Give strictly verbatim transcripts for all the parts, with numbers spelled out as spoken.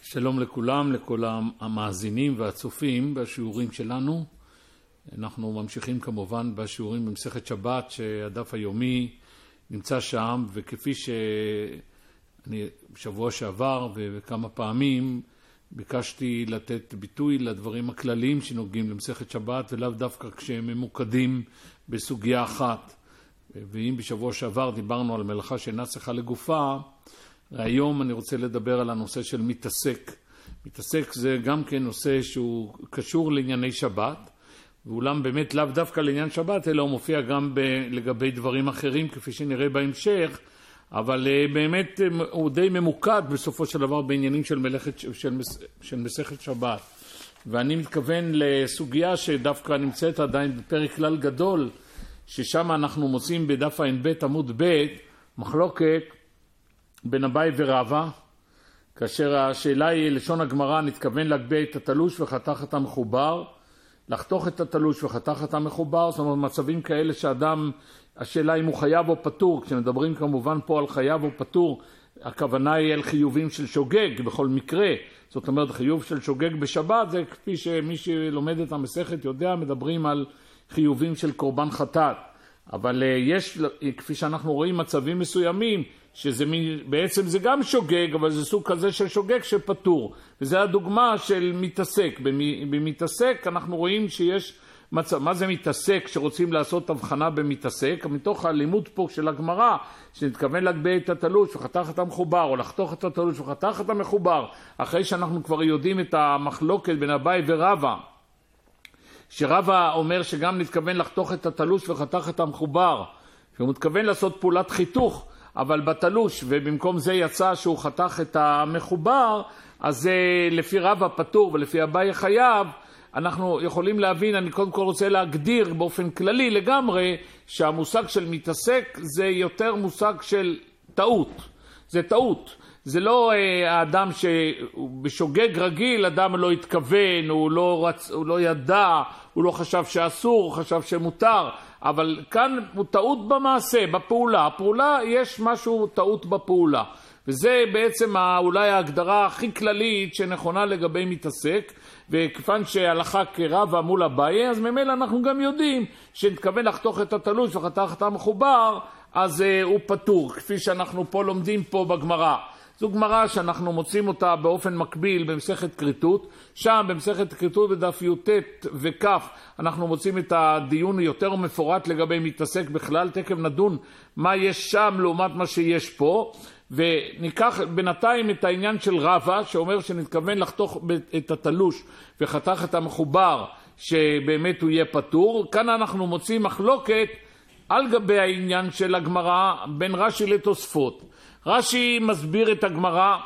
שלום לכולם, לכל המאזינים והצופים בשיעורים שלנו. אנחנו ממשיכים כמובן בשיעורים במסכת שבת, שהדף היומי נמצא שם, וכפי שאני בשבוע שעבר וכמה פעמים ביקשתי לתת ביטוי לדברים הכלליים שנוגעים למסכת שבת, ולאו דווקא כשהם ממוקדים בסוגיה אחת. ואם בשבוע שעבר דיברנו על מלאכה שאינה צריכה לגופה, היום אני רוצה לדבר על הנושא של מתעסק. מתעסק זה גם כן נושא שהוא קשור לענייני שבת, ואולם באמת לאו דווקא לעניין שבת, אלא הוא מופיע גם ב- לגבי דברים אחרים כפי שנראה בהמשך, אבל באמת הוא די ממוקד בסופו של דבר בעניינים של מלאכת של, של מסכת שבת. ואני מתכוון לסוגיה שדווקא נמצאת עדיין בפרק כלל גדול, ששם אנחנו מוצאים בדף ע"ב עמוד ב' מחלוקת בין אביי ורבא, כאשר השאלה היא לשון הגמרא, נתכוון להגביה את התלוש וחתך את המחובר, לחתוך את התלוש וחתך את המחובר, זאת אומרת מצבים כאלה שאדם, השאלה אם הוא חייב או פטור, כשמדברים כמובן פה על חייב או פטור, הכוונה היא על חיובים של שוגג בכל מקרה, זאת אומרת חיוב של שוגג בשבת, זה כפי שמי שלומד את המסכת יודע, מדברים על חיובים של קורבן חטאת, אבל יש, כפי שאנחנו רואים, מצבים מסוימים, שזה בעצם זה גם שוגג, אבל זה סוג כזה של שוגג שפטור. וזה הדוגמה של מתעסק. במתעסק אנחנו רואים שיש מצב, מה זה מתעסק שרוצים לעשות הבחנה במתעסק? מתוך הלימוד פה של הגמרא, שנתכוון להגביה את התלוש וחתך את המחובר, או לחתוך את התלוש וחתך את המחובר, אחרי שאנחנו כבר יודעים את המחלוקת בין אביי ורבא, שרבא אומר שגם נתכוון לחתוך את התלוש וחתך את המחובר, שהוא מתכוון לעשות פעולת חיתוך, אבל בתלוש, ובמקום זה יצא שהוא חתך את המחובר, אז זה לפי רבא פטור ולפי אביי חייב. אנחנו יכולים להבין, אני קודם כל רוצה להגדיר באופן כללי לגמרי, שהמושג של מתעסק זה יותר מושג של טעות. זה טעות. זה לא האדם שבשוגג רגיל, אדם לא התכוון, הוא לא, רצ... הוא לא ידע, הוא לא חשב שאסור, הוא חשב שמותר, אבל כאן הוא טעות במעשה, בפעולה. הפעולה יש משהו טעות בפעולה. וזה בעצם אולי ההגדרה הכי כללית שנכונה לגבי מתעסק, וכיוון שהלכה כרבא מול אביי, אז ממילא אנחנו גם יודעים שנתכוון לחתוך את התלוש וחתך את המחובר, אז uh, הוא פטור, כפי שאנחנו פה לומדים פה בגמרא. זו גמרא שאנחנו מוצאים אותה באופן מקביל במסכת כריתות, שם במסכת כריתות בדף י"ט וכ' אנחנו מוצאים את הדיון יותר מפורט לגבי מתעסק בכלל, תכף נדון מה יש שם לעומת מה שיש פה, וניקח בינתיים את העניין של רבא שאומר שנתכוון לחתוך את התלוש וחתך את המחובר שבאמת הוא יהיה פטור. כאן אנחנו מוצאים מחלוקת על גבי העניין של הגמרא בין רש"י לתוספות. רש"י מסביר את הגמרא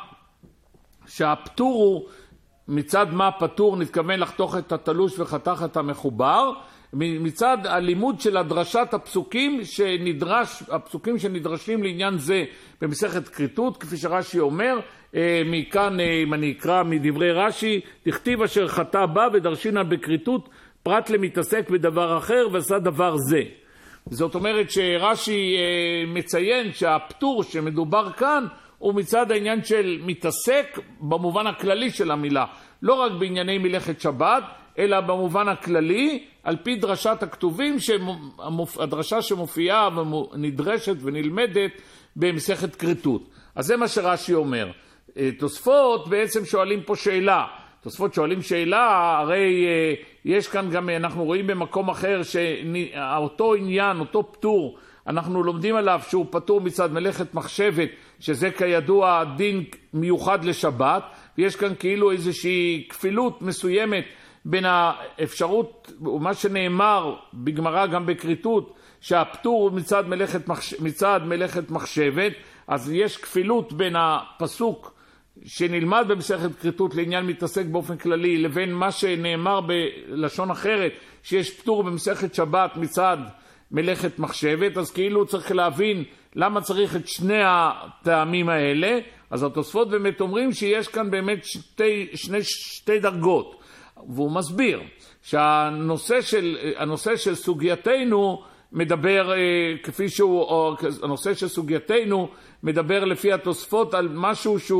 שהפטור הוא מצד מה פטור, נתכוון לחתוך את התלוש וחתך את המחובר, מצד הלימוד של הדרשת הפסוקים שנדרש, הפסוקים שנדרשים לעניין זה במסכת כריתות, כפי שרש"י אומר, מכאן אם אני אקרא מדברי רש"י, תכתיב אשר חטא בה ודרשינה בכריתות פרט למתעסק בדבר אחר ועשה דבר זה. זאת אומרת שרש"י מציין שהפטור שמדובר כאן הוא מצד העניין של מתעסק במובן הכללי של המילה, לא רק בענייני מלאכת שבת, אלא במובן הכללי, על פי דרשת הכתובים, הדרשה שמופיעה ונדרשת ונלמדת במסכת כריתות. אז זה מה שרש"י אומר. תוספות בעצם שואלים פה שאלה. תוספות שואלים שאלה, הרי יש כאן גם, אנחנו רואים במקום אחר שאותו עניין, אותו פטור, אנחנו לומדים עליו שהוא פטור מצד מלאכת מחשבת, שזה כידוע דין מיוחד לשבת, ויש כאן כאילו איזושהי כפילות מסוימת בין האפשרות, ומה שנאמר בגמרא גם בכריתות, שהפטור הוא מצד מלאכת, מחש... מצד מלאכת מחשבת, אז יש כפילות בין הפסוק שנלמד במסכת כריתות לעניין מתעסק באופן כללי, לבין מה שנאמר בלשון אחרת, שיש פטור במסכת שבת מצד מלאכת מחשבת, אז כאילו צריך להבין למה צריך את שני הטעמים האלה. אז התוספות באמת אומרים שיש כאן באמת שתי, שני, שתי דרגות, והוא מסביר שהנושא של, הנושא של סוגייתנו מדבר כפי שהוא, או הנושא של סוגייתנו מדבר לפי התוספות על משהו שהוא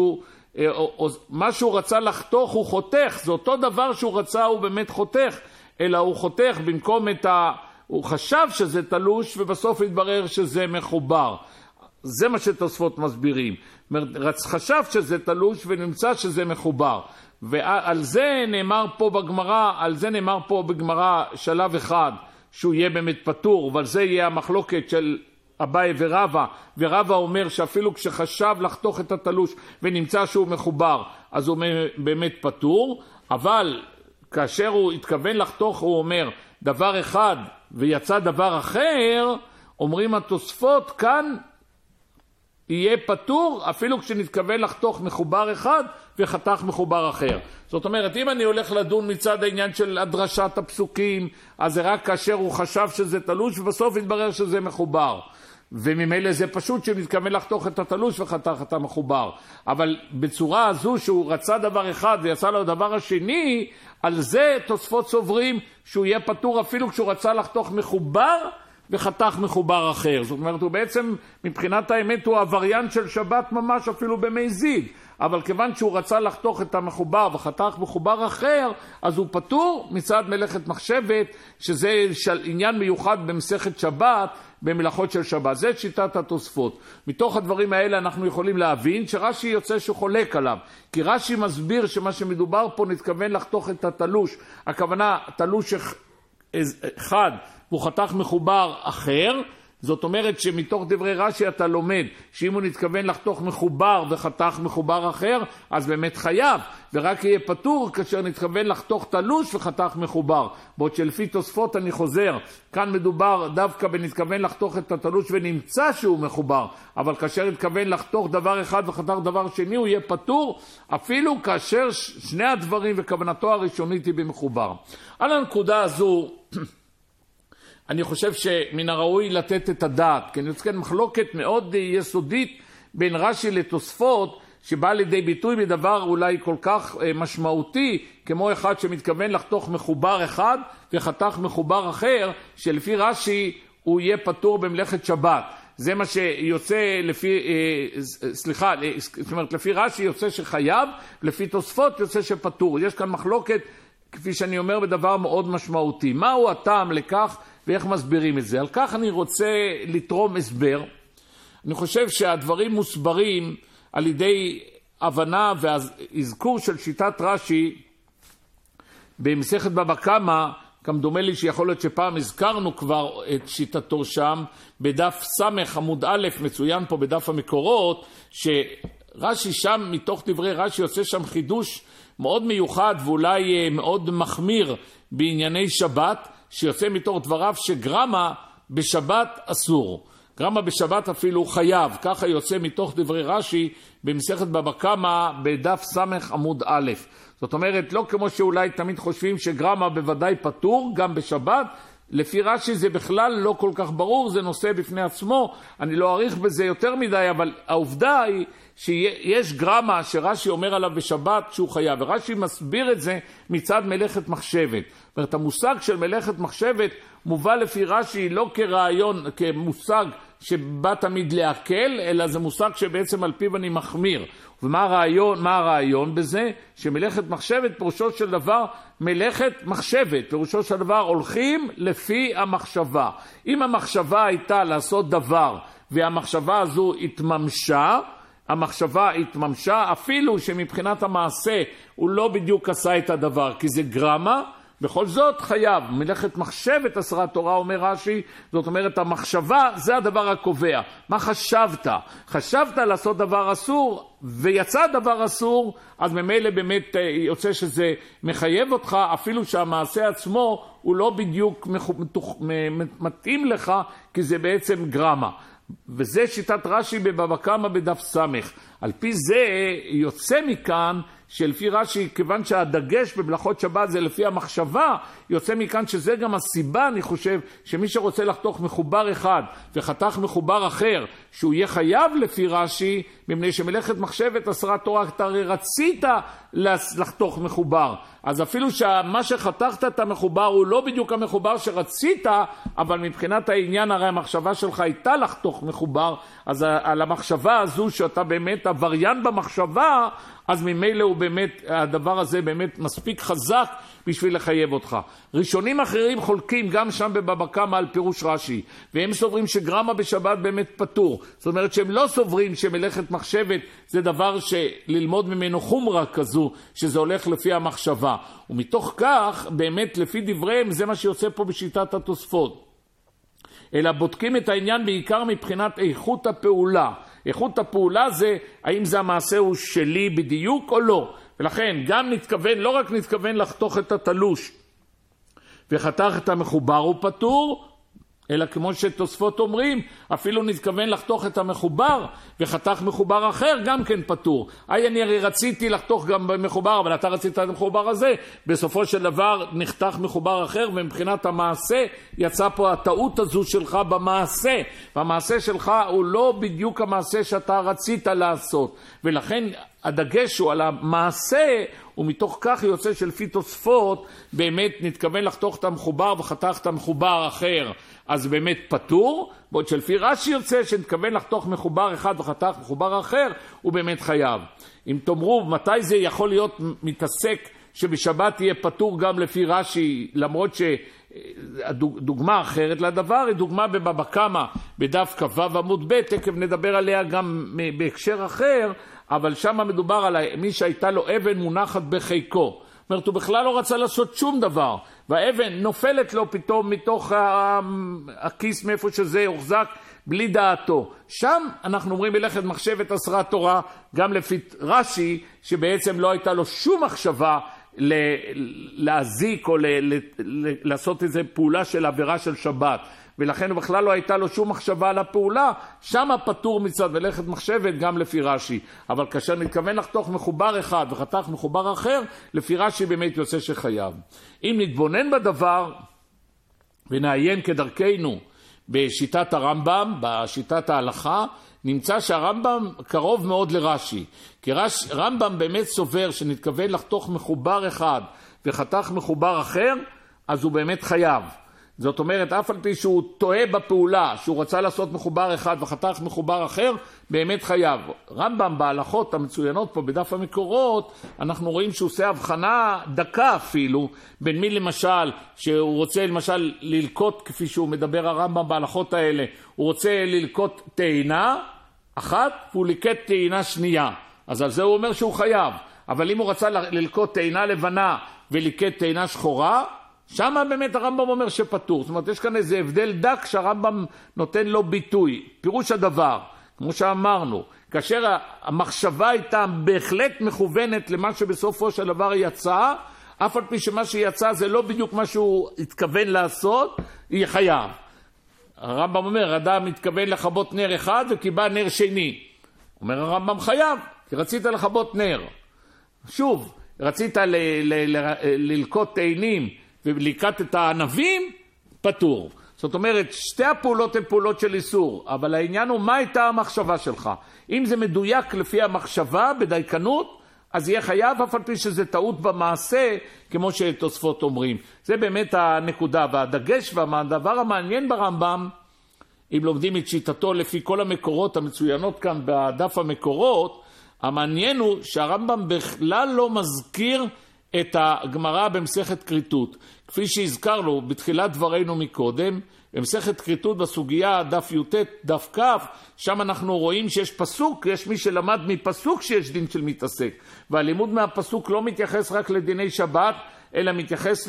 או, או, מה שהוא רצה לחתוך הוא חותך, זה אותו דבר שהוא רצה הוא באמת חותך, אלא הוא חותך במקום את ה... הוא חשב שזה תלוש ובסוף התברר שזה מחובר. זה מה שתוספות מסבירים. חשב שזה תלוש ונמצא שזה מחובר. ועל זה נאמר פה בגמרא, על זה נאמר פה בגמרא שלב אחד, שהוא יהיה באמת פטור, ועל זה יהיה המחלוקת של אביי ורבא, ורבא אומר שאפילו כשחשב לחתוך את התלוש ונמצא שהוא מחובר, אז הוא באמת פטור, אבל כאשר הוא התכוון לחתוך, הוא אומר דבר אחד ויצא דבר אחר, אומרים התוספות כאן יהיה פטור אפילו כשנתכוון לחתוך מחובר אחד וחתך מחובר אחר. זאת אומרת, אם אני הולך לדון מצד העניין של הדרשת הפסוקים, אז זה רק כאשר הוא חשב שזה תלוש ובסוף התברר שזה מחובר. וממילא זה פשוט שנתכוון לחתוך את התלוש וחתך את המחובר. אבל בצורה הזו שהוא רצה דבר אחד ויצא לו דבר השני, על זה תוספות סוברים שהוא יהיה פטור אפילו כשהוא רצה לחתוך מחובר וחתך מחובר אחר. זאת אומרת, הוא בעצם מבחינת האמת הוא הווריאנט של שבת ממש אפילו במזיד. אבל כיוון שהוא רצה לחתוך את המחובר וחתך מחובר אחר, אז הוא פטור מצד מלאכת מחשבת, שזה של עניין מיוחד במסכת שבת, במלאכות של שבת. זה שיטת התוספות. מתוך הדברים האלה אנחנו יכולים להבין שרש"י יוצא שהוא חולק עליו. כי רש"י מסביר שמה שמדובר פה נתכוון לחתוך את התלוש. הכוונה, תלוש אחד והוא חתך מחובר אחר, זאת אומרת שמתוך דברי רש"י אתה לומד שאם הוא נתכוון לחתוך מחובר וחתך מחובר אחר, אז באמת חייב, ורק יהיה פטור כאשר נתכוון לחתוך תלוש וחתך מחובר. בעוד שלפי תוספות אני חוזר, כאן מדובר דווקא בנתכוון לחתוך את התלוש ונמצא שהוא מחובר, אבל כאשר נתכוון לחתוך דבר אחד וחתך דבר שני הוא יהיה פטור, אפילו כאשר שני הדברים וכוונתו הראשונית היא במחובר. על הנקודה הזו אני חושב שמן הראוי לתת את הדעת, כי אני רוצה מחלוקת מאוד יסודית בין רש"י לתוספות, שבא לידי ביטוי בדבר אולי כל כך משמעותי, כמו אחד שמתכוון לחתוך מחובר אחד וחתך מחובר אחר, שלפי רש"י הוא יהיה פטור במלאכת שבת. זה מה שיוצא לפי, סליחה, זאת אומרת, לפי רש"י יוצא שחייב, לפי תוספות יוצא שפטור. יש כאן מחלוקת, כפי שאני אומר, בדבר מאוד משמעותי. מהו הטעם לכך ואיך מסבירים את זה? על כך אני רוצה לתרום הסבר. אני חושב שהדברים מוסברים על ידי הבנה והזכור של שיטת רש"י במסכת בבא קמא, גם דומה לי שיכול להיות שפעם הזכרנו כבר את שיטתו שם, בדף סמך עמוד א', מצוין פה בדף המקורות, שרש"י שם, מתוך דברי רש"י יוצא שם חידוש מאוד מיוחד ואולי מאוד מחמיר בענייני שבת, שיוצא מתוך דבריו שגרמה בשבת אסור. גרמה בשבת אפילו חייב. ככה יוצא מתוך דברי רש"י במסכת בבא קמא בדף סמך עמוד א'. זאת אומרת, לא כמו שאולי תמיד חושבים שגרמה בוודאי פטור, גם בשבת. לפי רש"י זה בכלל לא כל כך ברור, זה נושא בפני עצמו. אני לא אריך בזה יותר מדי, אבל העובדה היא שיש גרמה שרש"י אומר עליו בשבת שהוא חייב, ורש"י מסביר את זה מצד מלאכת מחשבת. זאת אומרת, המושג של מלאכת מחשבת מובא לפי רש"י לא כרעיון, כמושג שבא תמיד להקל, אלא זה מושג שבעצם על פיו אני מחמיר. ומה הרעיון, מה הרעיון בזה? שמלאכת מחשבת פירושו של דבר מלאכת מחשבת, פירושו של דבר הולכים לפי המחשבה. אם המחשבה הייתה לעשות דבר והמחשבה הזו התממשה, המחשבה התממשה אפילו שמבחינת המעשה הוא לא בדיוק עשה את הדבר, כי זה גרמה, בכל זאת חייב. מלאכת מחשבת אסרה תורה, אומר רש"י, זאת אומרת המחשבה זה הדבר הקובע. מה חשבת? חשבת לעשות דבר אסור ויצא דבר אסור, אז ממילא באמת יוצא שזה מחייב אותך, אפילו שהמעשה עצמו הוא לא בדיוק מתאים לך, כי זה בעצם גרמה. וזה שיטת רש"י בבבא קמא בדף סמך. על פי זה יוצא מכאן שלפי רש"י, כיוון שהדגש במלאכות שבת זה לפי המחשבה, יוצא מכאן שזה גם הסיבה, אני חושב, שמי שרוצה לחתוך מחובר אחד וחתך מחובר אחר, שהוא יהיה חייב לפי רש"י, מפני שמלאכת מחשבת אסרה תורה, אתה הרי רצית לחתוך מחובר. אז אפילו שמה שחתכת את המחובר הוא לא בדיוק המחובר שרצית, אבל מבחינת העניין הרי המחשבה שלך הייתה לחתוך מחובר, אז על המחשבה הזו שאתה באמת עבריין במחשבה, אז ממילא הוא באמת, הדבר הזה באמת מספיק חזק בשביל לחייב אותך. ראשונים אחרים חולקים גם שם בבבא קמא על פירוש רש"י, והם סוברים שגרמה בשבת באמת פטור. זאת אומרת שהם לא סוברים שמלאכת מחשבת זה דבר שללמוד ממנו חומרה כזו, שזה הולך לפי המחשבה. ומתוך כך, באמת לפי דבריהם, זה מה שיוצא פה בשיטת התוספות. אלא בודקים את העניין בעיקר מבחינת איכות הפעולה. איכות הפעולה זה האם זה המעשה הוא שלי בדיוק או לא. ולכן גם נתכוון, לא רק נתכוון לחתוך את התלוש וחתך את המחובר הוא פטור, אלא כמו שתוספות אומרים, אפילו נתכוון לחתוך את המחובר וחתך מחובר אחר גם כן פטור. איי, אני הרי רציתי לחתוך גם במחובר, אבל אתה רצית את המחובר הזה, בסופו של דבר נחתך מחובר אחר, ומבחינת המעשה יצא פה הטעות הזו שלך במעשה, והמעשה שלך הוא לא בדיוק המעשה שאתה רצית לעשות, ולכן הדגש הוא על המעשה, ומתוך כך יוצא שלפי תוספות באמת נתכוון לחתוך את המחובר וחתך את המחובר אחר, אז באמת פטור, בעוד שלפי רש"י יוצא שנתכוון לחתוך מחובר אחד וחתך מחובר אחר, הוא באמת חייב. אם תאמרו מתי זה יכול להיות מתעסק שבשבת יהיה פטור גם לפי רש"י, למרות שדוגמה אחרת לדבר היא דוגמה בבבא קמא בדף כ"ו עמוד ב', תכף נדבר עליה גם בהקשר אחר, אבל שם מדובר על מי שהייתה לו אבן מונחת בחיקו. זאת אומרת, הוא בכלל לא רצה לעשות שום דבר, והאבן נופלת לו פתאום מתוך הכיס מאיפה שזה הוחזק בלי דעתו. שם אנחנו אומרים מלאכת מחשבת אסרה תורה, גם לפי רש"י, שבעצם לא הייתה לו שום מחשבה להזיק או ל- ל- ל- לעשות איזו פעולה של עבירה של שבת. ולכן בכלל לא הייתה לו שום מחשבה על הפעולה, שם פטור מצד מלאכת מחשבת גם לפי רש"י. אבל כאשר נתכוון לחתוך מחובר אחד וחתך מחובר אחר, לפי רש"י באמת יוצא שחייב. אם נתבונן בדבר ונעיין כדרכנו בשיטת הרמב"ם, בשיטת ההלכה, נמצא שהרמב"ם קרוב מאוד לרש"י. כי רש, רמב"ם באמת סובר שנתכוון לחתוך מחובר אחד וחתך מחובר אחר, אז הוא באמת חייב. זאת אומרת, אף על פי שהוא טועה בפעולה, שהוא רצה לעשות מחובר אחד וחתך מחובר אחר, באמת חייב. רמב"ם בהלכות המצוינות פה בדף המקורות, אנחנו רואים שהוא עושה הבחנה דקה אפילו, בין מי למשל, שהוא רוצה למשל ללקוט, כפי שהוא מדבר הרמב"ם בהלכות האלה, הוא רוצה ללקוט טעינה אחת, והוא ליקט טעינה שנייה. אז על זה הוא אומר שהוא חייב. אבל אם הוא רצה ללקוט טעינה לבנה וליקט טעינה שחורה, שם באמת הרמב"ם אומר שפטור. זאת אומרת, יש כאן איזה הבדל דק שהרמב"ם נותן לו ביטוי. פירוש הדבר, כמו שאמרנו, כאשר המחשבה הייתה בהחלט מכוונת למה שבסופו של דבר יצא, אף על פי שמה שיצא זה לא בדיוק מה שהוא התכוון לעשות, יהיה חייב. הרמב"ם אומר, אדם מתכוון לכבות נר אחד וקיבל נר שני. אומר הרמב"ם חייב, כי רצית לכבות נר. שוב, רצית ל- ל- ל- ללקוט תאנים, וליקט את הענבים, פטור. זאת אומרת, שתי הפעולות הן פעולות של איסור, אבל העניין הוא מה הייתה המחשבה שלך. אם זה מדויק לפי המחשבה, בדייקנות, אז יהיה חייב, אף על פי שזה טעות במעשה, כמו שתוספות אומרים. זה באמת הנקודה, והדגש והדבר המעניין ברמב"ם, אם לומדים את שיטתו לפי כל המקורות המצוינות כאן בדף המקורות, המעניין הוא שהרמב"ם בכלל לא מזכיר את הגמרא במסכת כריתות. כפי שהזכרנו בתחילת דברינו מקודם, במסכת כריתות בסוגיה דף י"ט, דף כ', שם אנחנו רואים שיש פסוק, יש מי שלמד מפסוק שיש דין של מתעסק. והלימוד מהפסוק לא מתייחס רק לדיני שבת, אלא מתייחס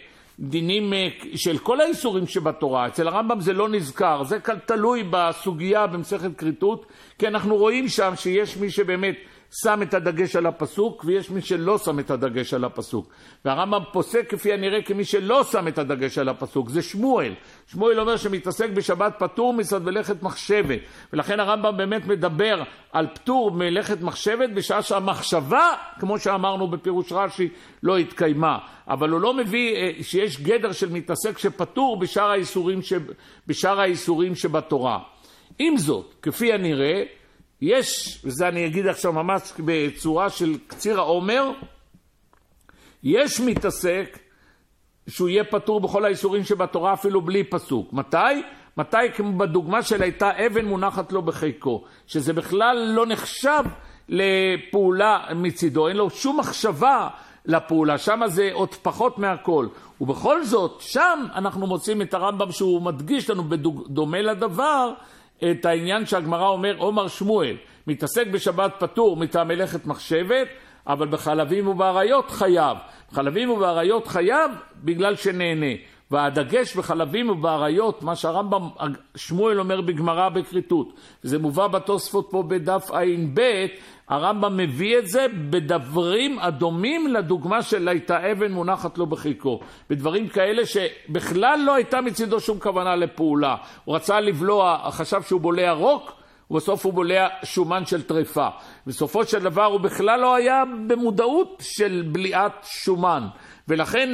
לדינים של כל האיסורים שבתורה. אצל הרמב"ם זה לא נזכר, זה תלוי בסוגיה במסכת כריתות, כי אנחנו רואים שם שיש מי שבאמת שם את הדגש על הפסוק, ויש מי שלא שם את הדגש על הפסוק. והרמב"ם פוסק כפי הנראה כמי שלא שם את הדגש על הפסוק. זה שמואל. שמואל אומר שמתעסק בשבת פטור מצד מלאכת מחשבת. ולכן הרמב"ם באמת מדבר על פטור מלאכת מחשבת, בשעה שהמחשבה, כמו שאמרנו בפירוש רש"י, לא התקיימה. אבל הוא לא מביא שיש גדר של מתעסק שפטור בשאר האיסורים, שב, בשאר האיסורים שבתורה. עם זאת, כפי הנראה, יש, וזה אני אגיד עכשיו ממש בצורה של קציר העומר, יש מתעסק שהוא יהיה פטור בכל האיסורים שבתורה אפילו בלי פסוק. מתי? מתי כמו בדוגמה של הייתה אבן מונחת לו בחיקו, שזה בכלל לא נחשב לפעולה מצידו, אין לו שום מחשבה לפעולה, שם זה עוד פחות מהכל. ובכל זאת, שם אנחנו מוצאים את הרמב"ם שהוא מדגיש לנו בדומה לדבר, את העניין שהגמרא אומר, עומר שמואל, מתעסק בשבת פטור מטעם מלאכת מחשבת, אבל בחלבים ובעריות חייב. בחלבים ובעריות חייב בגלל שנהנה. והדגש בחלבים ובעריות, מה שהרמב"ם שמואל אומר בגמרא בכריתות, וזה מובא בתוספות פה בדף עין ב', הרמב"ם מביא את זה בדברים הדומים לדוגמה של הייתה אבן מונחת לו בחיקו, בדברים כאלה שבכלל לא הייתה מצידו שום כוונה לפעולה. הוא רצה לבלוע, חשב שהוא בולע רוק, ובסוף הוא בולע שומן של טרפה. בסופו של דבר הוא בכלל לא היה במודעות של בליעת שומן. ולכן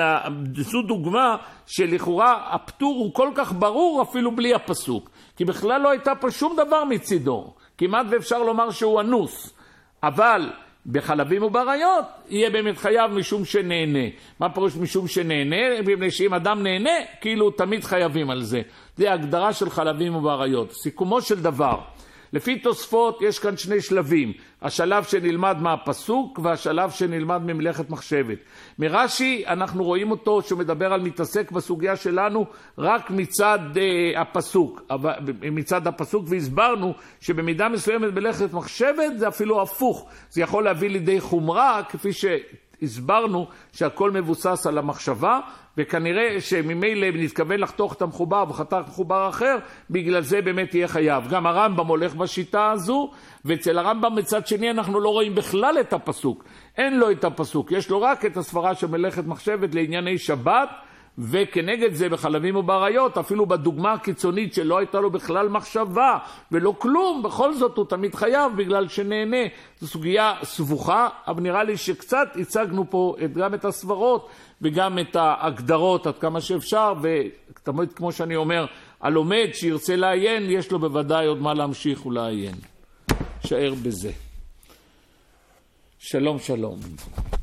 זו דוגמה שלכאורה הפטור הוא כל כך ברור אפילו בלי הפסוק. כי בכלל לא הייתה פה שום דבר מצידו. כמעט ואפשר לומר שהוא אנוס. אבל בחלבים ובעריות יהיה באמת חייב משום שנהנה. מה פירוש משום שנהנה? מפני שאם אדם נהנה, כאילו תמיד חייבים על זה. זה ההגדרה של חלבים ובעריות. סיכומו של דבר, לפי תוספות יש כאן שני שלבים, השלב שנלמד מהפסוק והשלב שנלמד ממלאכת מחשבת. מרש"י אנחנו רואים אותו שהוא מדבר על מתעסק בסוגיה שלנו רק מצד אה, הפסוק, מצד הפסוק, והסברנו שבמידה מסוימת מלאכת מחשבת זה אפילו הפוך, זה יכול להביא לידי חומרה כפי שהסברנו שהכל מבוסס על המחשבה, וכנראה שממילא נתכוון לחתוך את המחובר וחתך מחובר אחר, בגלל זה באמת יהיה חייב. גם הרמב"ם הולך בשיטה הזו, ואצל הרמב"ם מצד שני אנחנו לא רואים בכלל את הפסוק. אין לו את הפסוק, יש לו רק את הסברה של מלאכת מחשבת לענייני שבת, וכנגד זה בחלבים ובעריות, אפילו בדוגמה הקיצונית שלא הייתה לו בכלל מחשבה ולא כלום, בכל זאת הוא תמיד חייב בגלל שנהנה. זו סוגיה סבוכה, אבל נראה לי שקצת הצגנו פה גם את הסברות וגם את ההגדרות עד כמה שאפשר, ותמיד כמו שאני אומר, הלומד שירצה לעיין יש לו בוודאי עוד מה להמשיך ולעיין. שער בזה. שלום שלום.